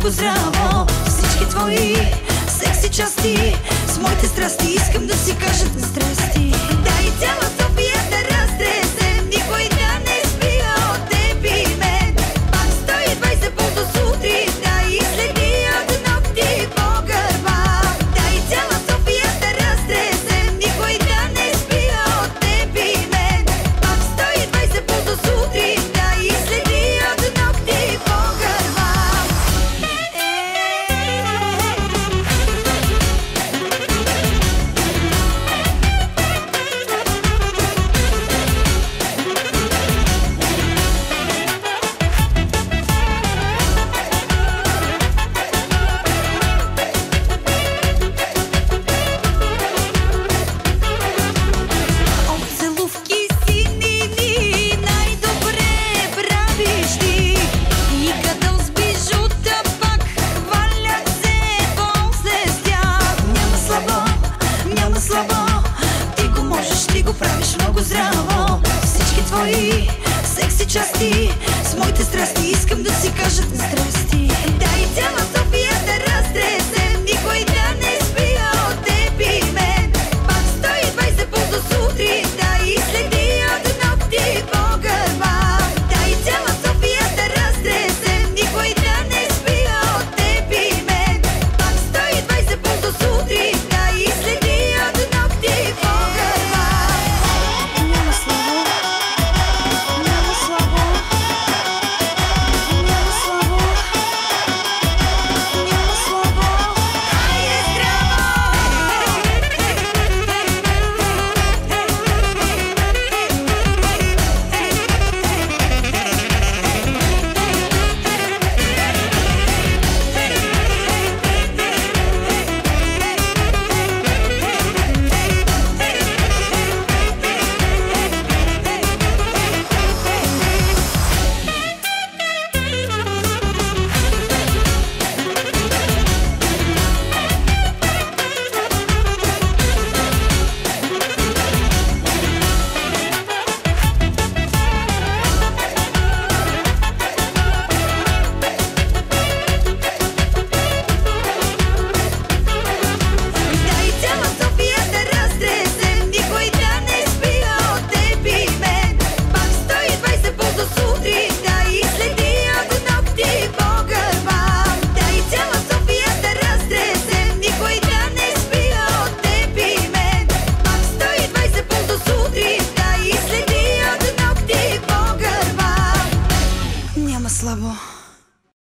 много здраво. Всички твои секси части с моите страсти искам да си кажат на здрасти. Дай цяла София да разтресем, никой да не спи от теб и мен. Пак 120 пул до сутринта и следи от ногти по гърба. Дай цяла София да разтресем, никой да не спи от теб и мен. Пак 120 пул до сутринта и следи от ногти по гърба. Ти го можеш, ти го правиш много здраво. Всички твои секси части